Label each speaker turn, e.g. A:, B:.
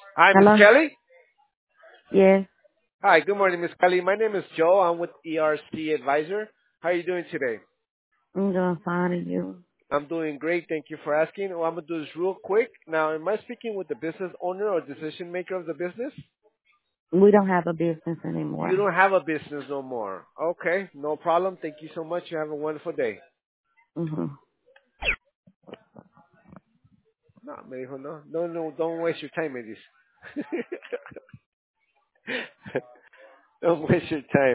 A: Hi, Miss
B: Hello?
A: Kelly.
B: Yes,
A: Hi, good morning, Miss Kelly. My name is Joe. I'm with ERC Advisor. How are you doing today?
B: I'm doing fine and you.
A: I'm doing great. Thank you for asking. Well, I'm gonna do this real quick. Now, am I speaking with the business owner or decision maker of the business?
B: We don't have a business
A: You
B: anymore.
A: don't have a business no more. Okay, no problem. Thank you so much. You have a wonderful day.
B: Hmm.
A: No, me dijo, no, no, no, don't waste your time, me dice. Don't waste your time.